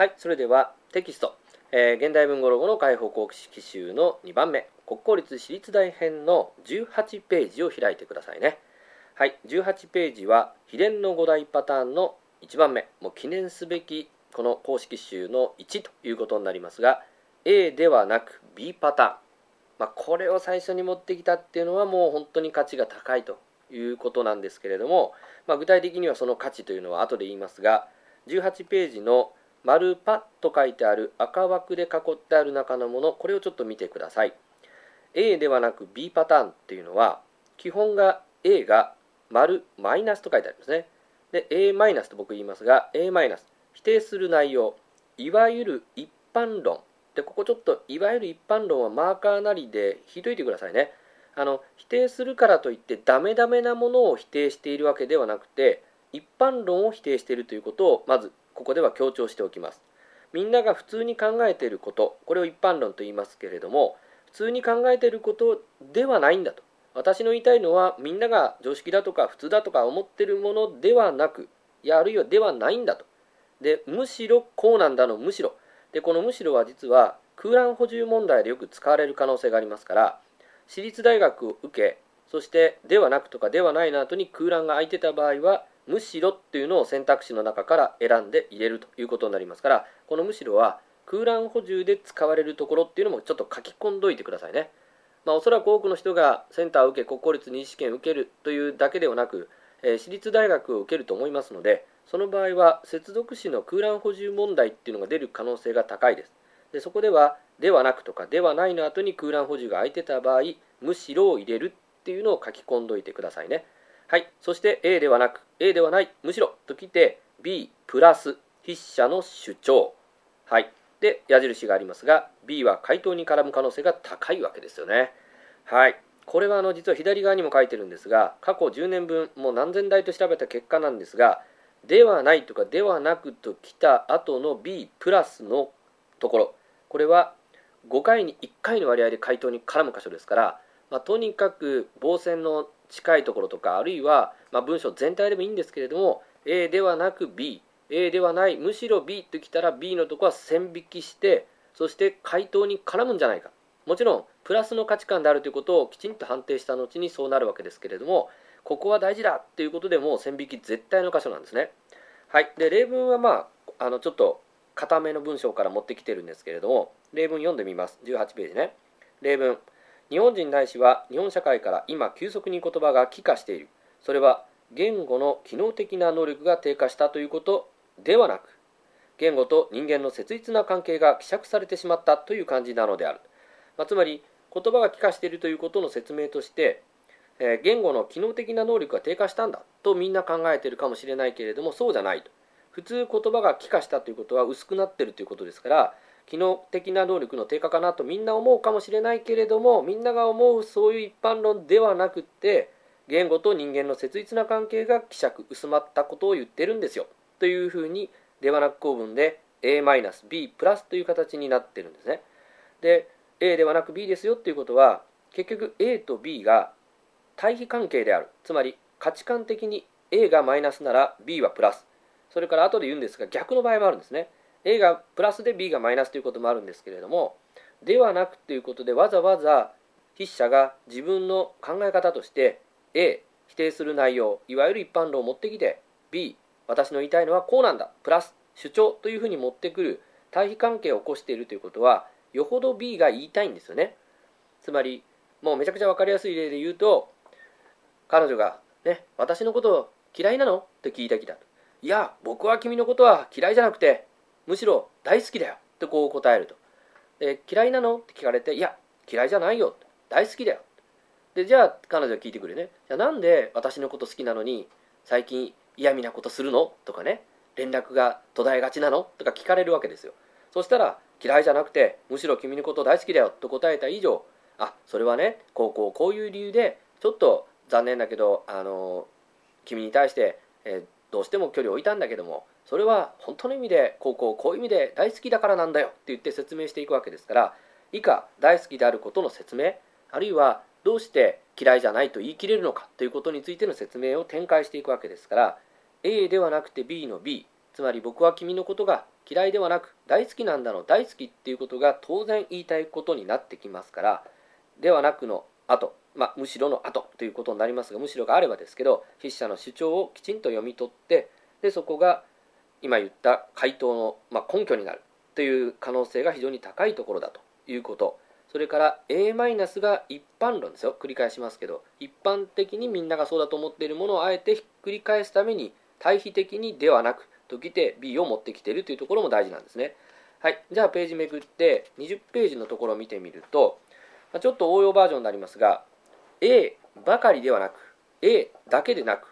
はい、それではテキスト、現代文語ロ語の解放公式集の2番目、国公立私立大編の18ページを開いてくださいね。はい、18ページは秘伝の5大パターンの1番目、もう記念すべきこの公式集の1ということになりますが、A ではなく B パターン、これを最初に持ってきたっていうのはもう本当に価値が高いということなんですけれども、具体的にはその価値というのは後で言いますが、18ページの丸パと書いてある赤枠で囲ってある中のもの、これをちょっと見てください。 A ではなく B パターンっていうのは、基本が A が丸マイナスと書いてありますね。で A マイナスと僕言いますが、 A マイナス否定する内容、いわゆる一般論で、ここちょっといわゆる一般論はマーカーなりで引いといてくださいね。否定するからといってダメダメなものを否定しているわけではなくて、一般論を否定しているということをまずここでは強調しておきます。みんなが普通に考えていること、これを一般論と言いますけれども、普通に考えていることではないんだと。私の言いたいのは、みんなが常識だとか普通だとか思っているものではなく、あるいはではないんだと。で、むしろこうなんだのむしろ。で、このむしろは実は空欄補充問題でよく使われる可能性がありますから、私立大学を受け、そしてではなくとかではないの後に空欄が空いてた場合は、むしろっていうのを選択肢の中から選んで入れるということになりますから、このむしろは空欄補充で使われるところっていうのもちょっと書き込んどいてくださいね。おそらく多くの人がセンターを受け、国公立二次試験を受けるというだけではなく、私立大学を受けると思いますので、その場合は接続詞の空欄補充問題っていうのが出る可能性が高いです。でそこではではなくとかではないの後に空欄補充が空いてた場合、むしろを入れるっていうのを書き込んどいてくださいね。はい、そして A ではなく A ではないむしろときて B プラス筆者の主張、はい、で矢印がありますが B は回答に絡む可能性が高いわけですよね。はい、これは実は左側にも書いてるんですが、過去10年分もう何千台と調べた結果なんですが、ではないとかではなくときた後の B プラスのところ、これは5回に1回の割合で回答に絡む箇所ですから、とにかく傍線の近いところとか、あるいは文章全体でもいいんですけれども、 A ではなく B、 A ではないむしろ B ときたら B のところは線引きして、そして回答に絡むんじゃないか、もちろんプラスの価値観であるということをきちんと判定した後にそうなるわけですけれども、ここは大事だということでもう線引き絶対の箇所なんですね。はい、で例文はちょっと固めの文章から持ってきてるんですけれども、例文読んでみます。18ページね。例文、日本人ないしは日本社会から今急速に言葉が帰化している。それは言語の機能的な能力が低下したということではなく、言語と人間の切実な関係が希釈されてしまったという感じなのである。つまり言葉が帰化しているということの説明として、言語の機能的な能力が低下したんだとみんな考えているかもしれないけれども、そうじゃないと。普通言葉が帰化したということは薄くなっているということですから、機能的な能力の低下かなとみんな思うかもしれないけれども、みんなが思うそういう一般論ではなくって、言語と人間の切実な関係が希釈薄まったことを言ってるんですよというふうに、ではなく構文で A-B プラスという形になってるんですね。で A ではなく B ですよということは、結局 A と B が対比関係である。つまり価値観的に A がマイナスなら B はプラス、それから後で言うんですが逆の場合もあるんですね。A がプラスで B がマイナスということもあるんですけれども、ではなくということでわざわざ筆者が自分の考え方として A 否定する内容、いわゆる一般論を持ってきて、 B 私の言いたいのはこうなんだプラス主張というふうに持ってくる対比関係を起こしているということは、よほど B が言いたいんですよね。つまりもうめちゃくちゃ分かりやすい例で言うと、彼女がね、私のことを嫌いなのって聞いたきだと。いや、僕は君のことは嫌いじゃなくてむしろ大好きだよってこう答えると。嫌いなのって聞かれて、いや嫌いじゃないよ、大好きだよ。でじゃあ彼女は聞いてくるね。じゃあなんで私のこと好きなのに最近嫌味なことするのとかね、連絡が途絶えがちなのとか聞かれるわけですよ。そしたら嫌いじゃなくてむしろ君のこと大好きだよと答えた以上、それはねこういう理由でちょっと残念だけど君に対して、どうしても距離を置いたんだけども、それは本当の意味でこういう意味で大好きだからなんだよって言って説明していくわけですから、以下大好きであることの説明、あるいはどうして嫌いじゃないと言い切れるのかということについての説明を展開していくわけですから、 A ではなくて B の B、 つまり僕は君のことが嫌いではなく大好きなんだの大好きっていうことが当然言いたいことになってきますから、ではなくの後、むしろの後ということになりますが、むしろがあればですけど、筆者の主張をきちんと読み取って、でそこが今言った回答の、根拠になるという可能性が非常に高いところだということ。それから A- が一般論ですよ。繰り返しますけど、一般的にみんながそうだと思っているものをあえてひっくり返すために対比的にではなくときて B を持ってきているというところも大事なんですね。はい、じゃあページめくって20ページのところを見てみると、ちょっと応用バージョンになりますが、 A ばかりではなく A だけでなく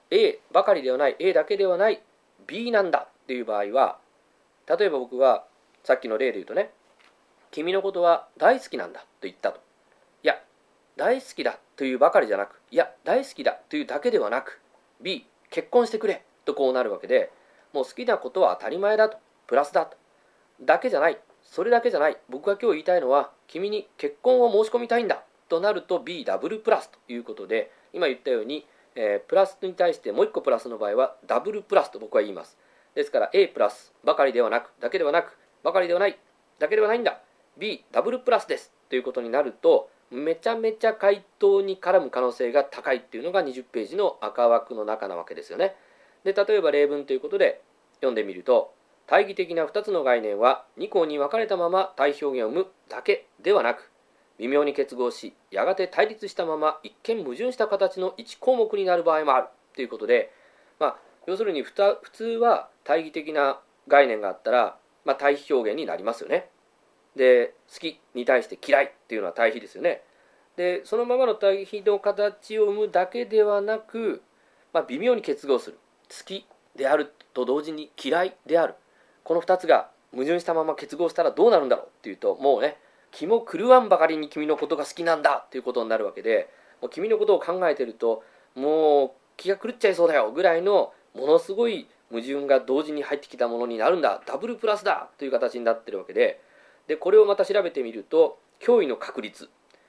A ばかりではない A だけではない B なんだっていう場合は、例えば僕はさっきの例で言うとね、君のことは大好きなんだと言ったと。いや、大好きだというばかりじゃなく、いや、大好きだというだけではなく、B、結婚してくれとこうなるわけで、もう好きなことは当たり前だと、プラスだと。だけじゃない、それだけじゃない、僕が今日言いたいのは、君に結婚を申し込みたいんだとなると B ダブルプラスということで、今言ったように、プラスに対してもう一個プラスの場合はダブルプラスと僕は言います。ですから A プラスばかりではなく、だけではなく、ばかりではない、だけではないんだ。B ダブルプラスですということになると、めちゃめちゃ回答に絡む可能性が高いっていうのが20ページの赤枠の中なわけですよね。で、例えば例文ということで読んでみると、対義的な2つの概念は2項に分かれたまま対表現を生むだけではなく、微妙に結合しやがて対立したまま一見矛盾した形の1項目になる場合もあるということで、要するに普通は対義的な概念があったら、対比表現になりますよね。で、好きに対して嫌いっていうのは対比ですよね。で、そのままの対比の形を生むだけではなく、微妙に結合する。好きであると同時に嫌いである。この2つが矛盾したまま結合したらどうなるんだろうっていうと、もうね、気も狂わんばかりに君のことが好きなんだっていうことになるわけで、もう君のことを考えてると、もう気が狂っちゃいそうだよぐらいのものすごい矛盾が同時に入ってきたものになるんだ、ダブルプラスだという形になってるわけで、これをまた調べてみると、脅威の確率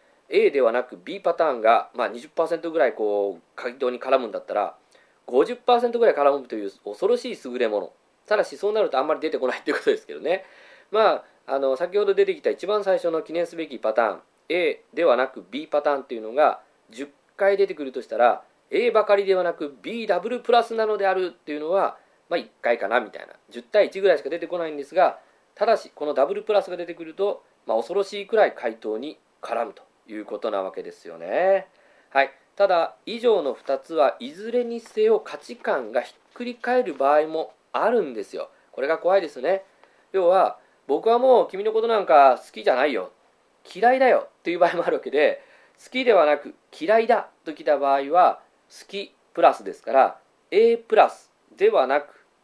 A ではなく B パターンが20% ぐらい回答に絡むんだったら 50% ぐらい絡むという恐ろしい優れもの。ただしそうなるとあんまり出てこないということですけどね。先ほど出てきた一番最初の記念すべきパターン A ではなく B パターンというのが10回出てくるとしたら、 A ばかりではなく B ダブルプラスなのであるっていうのは1回かなみたいな、10対1ぐらいしか出てこないんですが、ただしこのダブルプラスが出てくると、恐ろしいくらい回答に絡むということなわけですよね。はい、ただ以上の2つはいずれにせよ価値観がひっくり返る場合もあるんですよ。これが怖いですね。要は僕はもう君のことなんか好きじゃないよ、嫌いだよっていう場合もあるわけで、好きではなく嫌いだときた場合は好きプラスですから A プラスではなく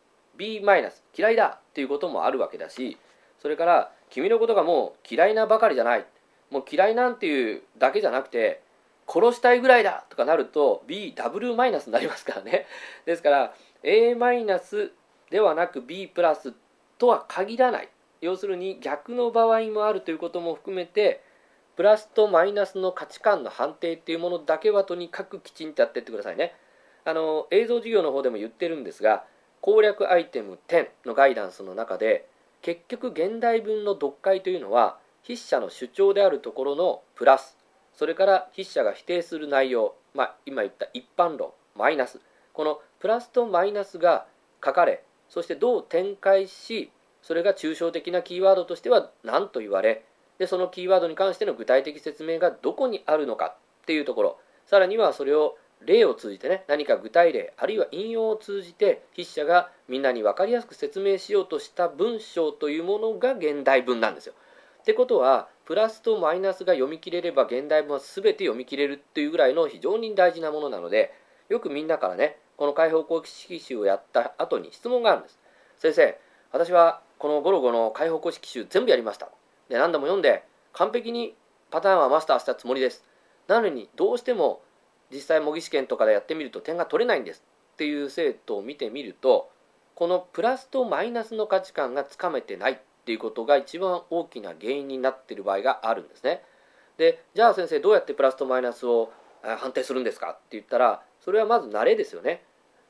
B マイナス嫌いだっていうこともあるわけだし、それから君のことがもう嫌いなばかりじゃない、もう嫌いなんていうだけじゃなくて殺したいぐらいだとかなると B ダブルマイナスになりますからね。ですから A マイナスではなく B プラスとは限らない、要するに逆の場合もあるということも含めて、プラスとマイナスの価値観の判定っていうものだけはとにかくきちんとやっていってくださいね。映像授業の方でも言ってるんですが、攻略アイテム10のガイダンスの中で、結局現代文の読解というのは筆者の主張であるところのプラス、それから筆者が否定する内容、今言った一般論マイナス、このプラスとマイナスが書かれ、そしてどう展開し、それが抽象的なキーワードとしては何と言われ、でそのキーワードに関しての具体的説明がどこにあるのかっていうところ、さらにはそれを例を通じてね、何か具体例あるいは引用を通じて筆者がみんなに分かりやすく説明しようとした文章というものが現代文なんですよ。ってことはプラスとマイナスが読み切れれば現代文は全て読み切れるっていうぐらいの非常に大事なものなので、よくみんなからね、この解放公式集をやった後に質問があるんです。先生、私はこのゴロゴの解放公式集全部やりました。で、何度も読んで完璧にパターンはマスターしたつもりです。なのにどうしても実際模擬試験とかでやってみると点が取れないんですっていう生徒を見てみると、このプラスとマイナスの価値観がつかめてないっていうことが一番大きな原因になっている場合があるんですね。で、じゃあ先生どうやってプラスとマイナスを判定するんですかって言ったら、それはまず慣れですよね。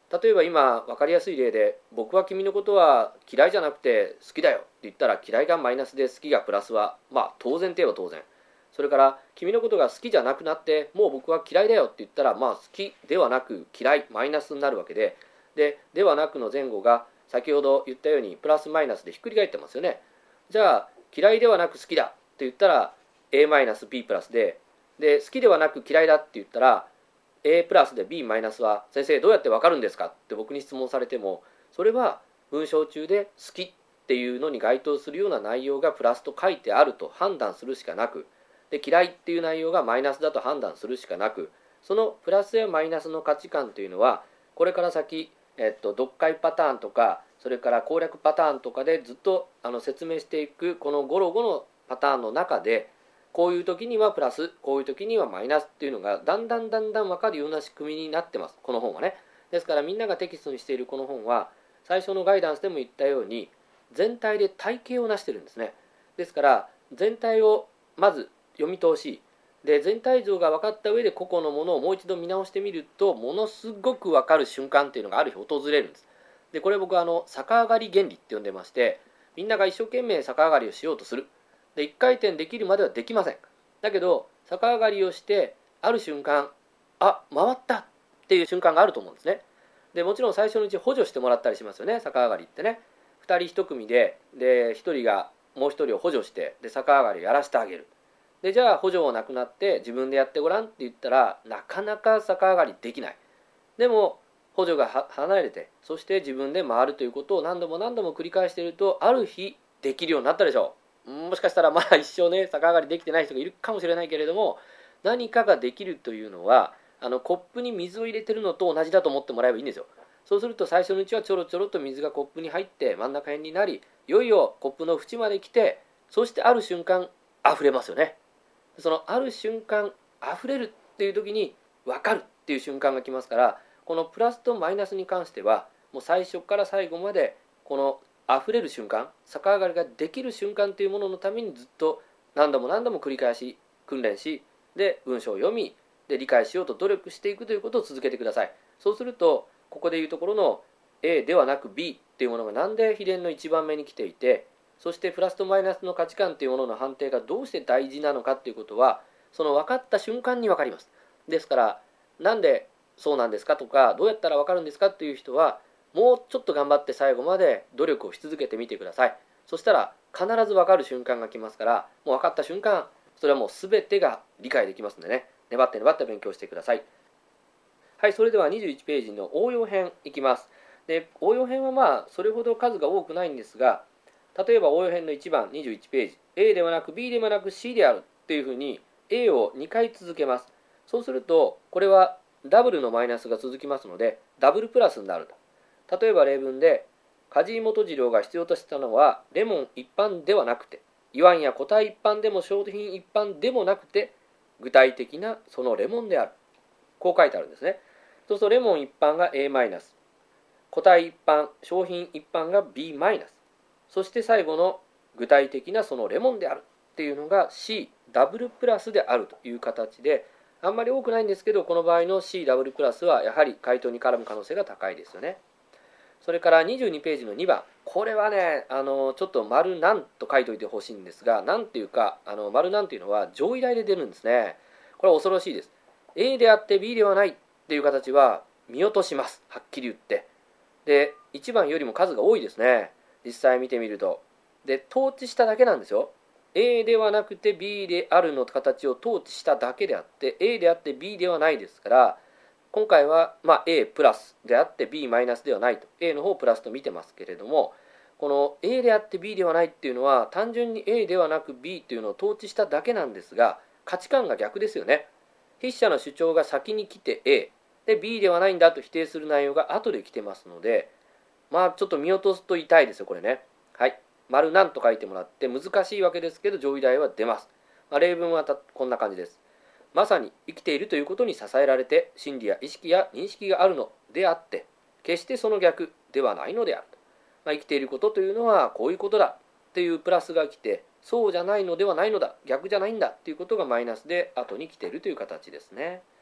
例えば今分かりやすい例で、僕は君のことは嫌いじゃなくて好きだよって言ったら、嫌いがマイナスで好きがプラスは当然といえば当然。それから君のことが好きじゃなくなって、もう僕は嫌いだよって言ったら、好きではなく嫌いマイナスになるわけで、ではなくの前後が先ほど言ったようにプラスマイナスでひっくり返ってますよね。じゃあ嫌いではなく好きだって言ったら A マイナス B プラスで、好きではなく嫌いだって言ったら A プラスで B マイナスは先生どうやって分かるんですかって僕に質問されても、それは文章中で好きっていうのに該当するような内容がプラスと書いてあると判断するしかなく、で嫌いっていう内容がマイナスだと判断するしかなく、そのプラスやマイナスの価値観というのはこれから先、読解パターンとか、それから攻略パターンとかでずっと説明していくこのゴロゴのパターンの中で、こういう時にはプラス、こういう時にはマイナスっていうのがだんだん分かるような仕組みになってます、この本はね。ですからみんながテキストにしているこの本は、最初のガイダンスでも言ったように全体で体系を成してるんですね。ですから全体をまず読み通し、で全体像が分かった上で個々のものをもう一度見直してみると、ものすごく分かる瞬間っていうのがある日訪れるんです。でこれ僕は逆上がり原理って呼んでまして、みんなが一生懸命逆上がりをしようとする。で一回転できるまではできません。だけど逆上がりをしてある瞬間、回ったっていう瞬間があると思うんですね。でもちろん最初のうち補助してもらったりしますよね、逆上がりってね。2人1組で1人がもう1人を補助して、で逆上がりをやらせてあげる。でじゃあ補助がなくなって自分でやってごらんって言ったら、なかなか逆上がりできない。でも補助が離れて、そして自分で回るということを何度も繰り返していると、ある日できるようになったでしょう。もしかしたら一生ね逆上がりできてない人がいるかもしれないけれども、何かができるというのはコップに水を入れてるのと同じだと思ってもらえばいいんですよ。そうすると最初のうちはちょろちょろと水がコップに入って真ん中辺になり、いよいよコップの縁まで来て、そしてある瞬間溢れますよね。そのある瞬間溢れるっていう時に分かるっていう瞬間が来ますから、このプラスとマイナスに関してはもう最初から最後までこの溢れる瞬間、逆上がりができる瞬間というもののためにずっと何度も繰り返し訓練し、で文章を読み、で理解しようと努力していくということを続けてください。そうするとここでいうところの A ではなく B っていうものがなんで秘伝の1番目に来ていて、そしてプラスとマイナスの価値観というものの判定がどうして大事なのかということは、その分かった瞬間に分かります。ですからなんでそうなんですかとか、どうやったら分かるんですかっていう人は、もうちょっと頑張って最後まで努力をし続けてみてください。そしたら必ず分かる瞬間が来ますから、もう分かった瞬間、それはもう全てが理解できますのでね、粘って勉強してください。はい、それでは21ページの応用編いきます。で応用編はそれほど数が多くないんですが、例えば応用編の1番21ページ、 A ではなく B ではなく C であるっていうふうに A を2回続けます。そうするとこれはダブルのマイナスが続きますので、ダブルプラスになると。例えば例文で、梶井元次郎が必要としたのはレモン一般ではなくて、イワンや固体一般でも商品一般でもなくて、具体的なそのレモンである。こう書いてあるんですね。そうするとレモン一般が A マイナス、固体一般、商品一般が B マイナス、そして最後の具体的なそのレモンであるっていうのが C ダブルプラスであるという形で、あんまり多くないんですけど、この場合の C ダブルプラスはやはり回答に絡む可能性が高いですよね。それから22ページの2番、これはねちょっと丸なんと書いておいてほしいんですが、なんていうか丸なんていうのは上位題で出るんですね。これは恐ろしいです。 A であって B ではないっていう形は見落とします、はっきり言って。で1番よりも数が多いですね、実際見てみると。で統治しただけなんですよ。 A ではなくて B であるの形を統治しただけであって、 A であって B ではないですから、今回はA プラスであって B マイナスではないと、 A の方をプラスと見てますけれども、この A であって B ではないっていうのは単純に A ではなく B っていうのを統治しただけなんですが、価値観が逆ですよね。筆者の主張が先に来て A で B ではないんだと否定する内容が後で来てますので、ちょっと見落とすと痛いですよこれね。はい、丸なんと書いてもらって、難しいわけですけど上位題は出ます。例文はこんな感じです。まさに生きているということに支えられて心理や意識や認識があるのであって、決してその逆ではないのであると。生きていることというのはこういうことだっていうプラスが来て、そうじゃないのではないのだ、逆じゃないんだっていうことがマイナスで後に来ているという形ですね。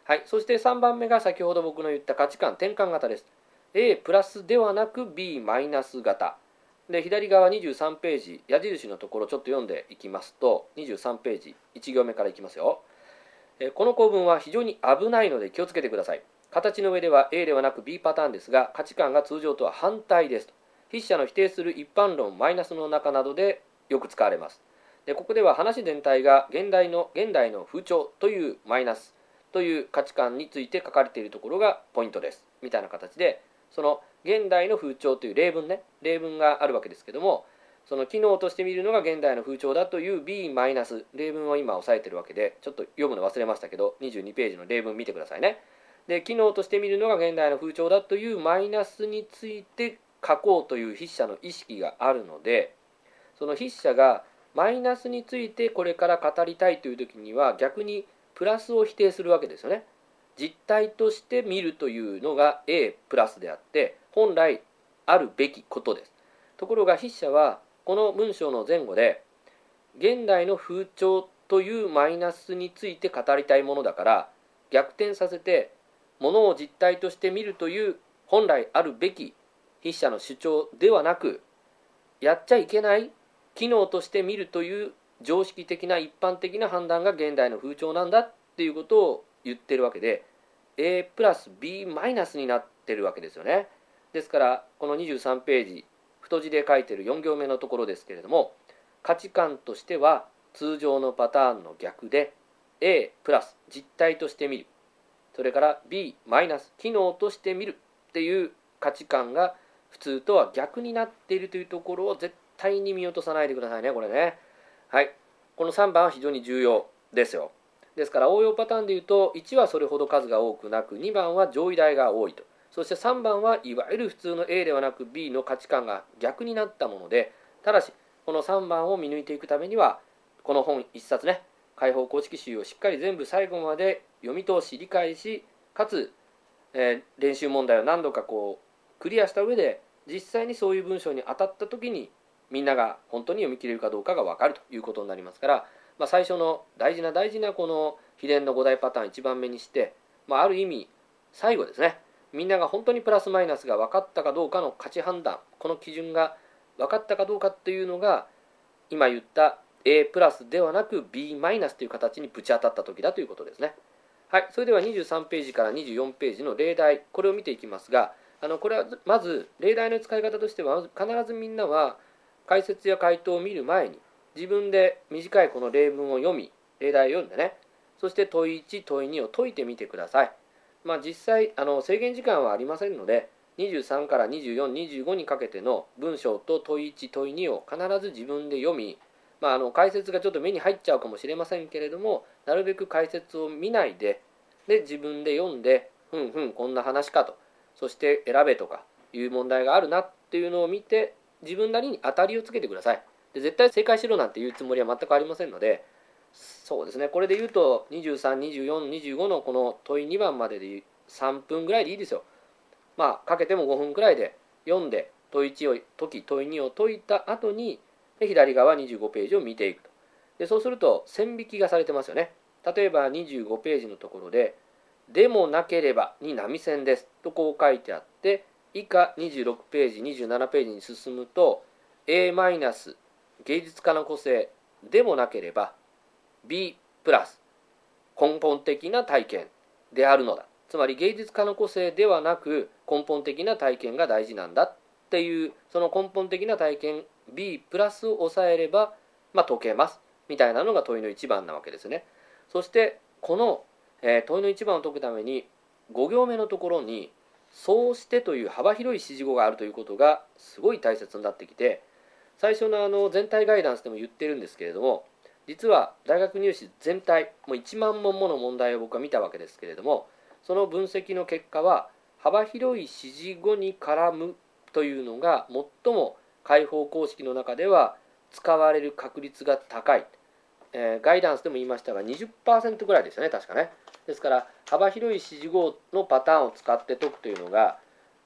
はい、そして3番目が先ほど僕の言った価値観転換型です。 A プラスではなく B マイナス型で、左側23ページ矢印のところちょっと読んでいきますと、23ページ1行目からいきますよ。この構文は非常に危ないので気をつけてください。形の上では A ではなく B パターンですが、価値観が通常とは反対ですと。筆者の否定する一般論マイナスの中などでよく使われます。で、ここでは話全体が現代の風潮というマイナスという価値観について書かれているところがポイントですみたいな形で、その現代の風潮という例文があるわけですけども、その機能として見るのが現代の風潮だという B マイナス例文を今押さえてるわけで、ちょっと読むの忘れましたけど22ページの例文見てくださいね。で、機能として見るのが現代の風潮だというマイナスについて書こうという筆者の意識があるので、その筆者がマイナスについてこれから語りたいという時には逆にプラスを否定するわけですよね。実体として見るというのが A プラスであって本来あるべきことです。ところが筆者はこの文章の前後で現代の風潮というマイナスについて語りたいものだから逆転させて、ものを実体として見るという本来あるべき筆者の主張ではなく、やっちゃいけない機能として見るという常識的な一般的な判断が現代の風潮なんだっていうことを言ってるわけで、 A プラス B マイナスになってるわけですよね。ですからこの23ページ太字で書いてる4行目のところですけれども、価値観としては通常のパターンの逆で A プラス実体として見る、それから B マイナス機能として見るっていう価値観が普通とは逆になっているというところを絶対に見落とさないでくださいね、これね。はい、この3番は非常に重要ですよ。ですから応用パターンでいうと1はそれほど数が多くなく、2番は上位題が多いと、そして3番はいわゆる普通の A ではなく B の価値観が逆になったもので、ただしこの3番を見抜いていくためにはこの本1冊ね、解放公式集をしっかり全部最後まで読み通し理解し、かつ、練習問題を何度かクリアした上で実際にそういう文章に当たった時にみんなが本当に読み切れるかどうかが分かるということになりますから、最初の大事なこの秘伝の5大パターン1番目にして、ある意味最後ですね、みんなが本当にプラスマイナスが分かったかどうかの価値判断、この基準が分かったかどうかっていうのが今言った A プラスではなく B マイナスという形にぶち当たった時だということですね。はい、それでは23ページから24ページの例題、これを見ていきますが、これはまず例題の使い方としては必ずみんなは解説や回答を見る前に自分で短いこの例文を読み、例題を読んでね、そして問い1問い2を解いてみてください。実際制限時間はありませんので、23から24、25にかけての文章と問い1問い2を必ず自分で読み、解説がちょっと目に入っちゃうかもしれませんけれども、なるべく解説を見ないで自分で読んで、こんな話かと、そして選べとかいう問題があるなっていうのを見て自分なりに当たりをつけてください。で、絶対正解しろなんていうつもりは全くありませんので、そうですね、これで言うと23、24、25のこの問い2番までで3分ぐらいでいいですよ。かけても5分くらいで読んで問い1を解き問い2を解いた後に左側25ページを見ていくと。で、そうすると線引きがされてますよね。例えば25ページのところででもなければに波線ですとこう書いてあって、以下26ページ27ページに進むと A マイナス芸術家の個性でもなければ B プラス根本的な体験であるのだ、つまり芸術家の個性ではなく根本的な体験が大事なんだっていう、その根本的な体験 B プラスを抑えれば解けますみたいなのが問いの1番なわけですね。そしてこの問いの1番を解くために5行目のところにそうしてという幅広い指示語があるということがすごい大切になってきて、最初の全体ガイダンスでも言ってるんですけれども、実は大学入試全体もう1万問もの問題を僕は見たわけですけれども、その分析の結果は幅広い指示語に絡むというのが最も解放公式の中では使われる確率が高い、ガイダンスでも言いましたが 20% ぐらいですよね、確かね。ですから幅広い指示語のパターンを使って解くというのが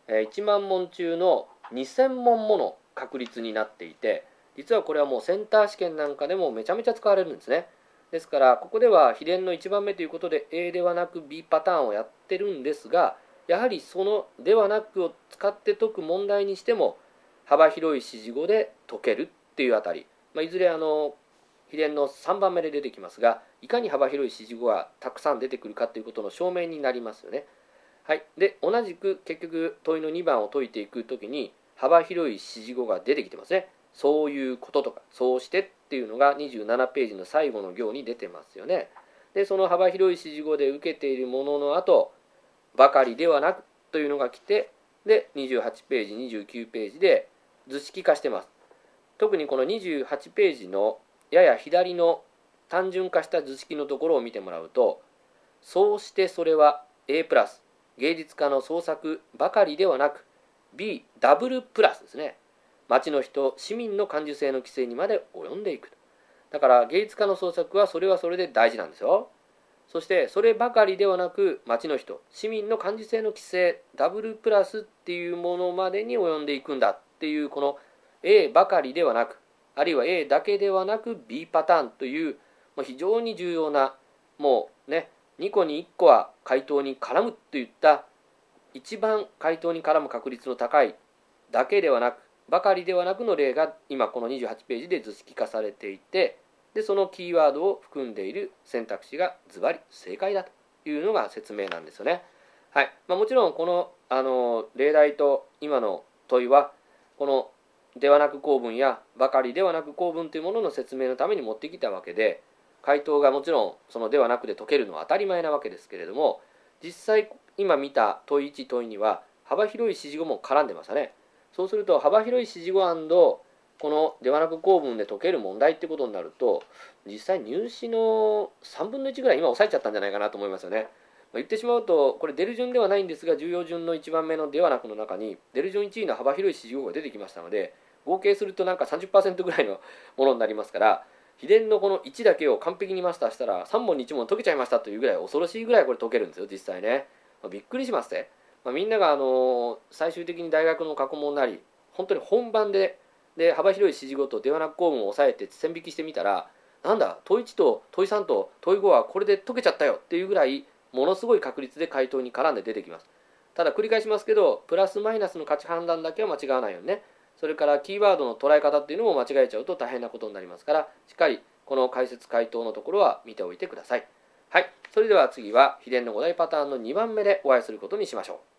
1万問中の2000問もの確率になっていて、実はこれはもうセンター試験なんかでもめちゃめちゃ使われるんですね。 ですからここでは秘伝の1番目ということで A ではなく B パターンをやってるんですが、やはりそのではなくを使って解く問題にしても幅広い指示語で解けるっていうあたり、いずれ秘伝の3番目で出てきますが、いかに幅広い指示語がたくさん出てくるかということの証明になりますよね。はい、で同じく結局問いの2番を解いていくときに幅広い指示語が出てきてますね。そういうこととかそうしてっていうのが27ページの最後の行に出てますよね。でその幅広い指示語で受けているものの後ばかりではなくというのが来て、で28ページ29ページで図式化してます。特にこの28ページのやや左の単純化した図式のところを見てもらうと、そうしてそれは A プラス芸術家の創作ばかりではなく B ダブルプラスですね、町の人市民の感受性の規制にまで及んでいく。だから芸術家の創作はそれはそれで大事なんですよ。そしてそればかりではなく町の人市民の感受性の規制ダブルプラスっていうものまでに及んでいくんだっていう、この A ばかりではなくあるいは A だけではなく B パターンという非常に重要な、もうね2個に1個は回答に絡むといった一番回答に絡む確率の高いだけではなくばかりではなくの例が今この28ページで図式化されていて、でそのキーワードを含んでいる選択肢がズバリ正解だというのが説明なんですよね。はい、もちろんこの例題と今の問いはこのではなく構文やばかりではなく構文というものの説明のために持ってきたわけで、回答がもちろんそのではなくで解けるのは当たり前なわけですけれども、実際今見た問い1問い2は幅広い指示語も絡んでましたね。そうすると幅広い指示語&このではなく構文で解ける問題ってことになると、実際入試の3分の1ぐらい今抑えちゃったんじゃないかなと思いますよね。言ってしまうとこれ出る順ではないんですが、重要順の1番目のではなくの中に出る順1位の幅広い指示語が出てきましたので、合計するとなんか 30% ぐらいのものになりますから、秘伝のこの1だけを完璧にマスターしたら3問に1問解けちゃいましたというぐらい恐ろしいぐらいこれ解けるんですよ実際ね。びっくりしますね。みんなが最終的に大学の過去問なり本当に本番で幅広い指示語とではなく構文を抑えて線引きしてみたら、なんだ問1と問3と問5はこれで解けちゃったよっていうぐらいものすごい確率で回答に絡んで出てきます。ただ繰り返しますけど、プラスマイナスの価値判断だけは間違わないようにね。それからキーワードの捉え方っていうのも間違えちゃうと大変なことになりますから、しっかりこの解説回答のところは見ておいてください。はい、それでは次は秘伝の5大パターンの2番目でお会いすることにしましょう。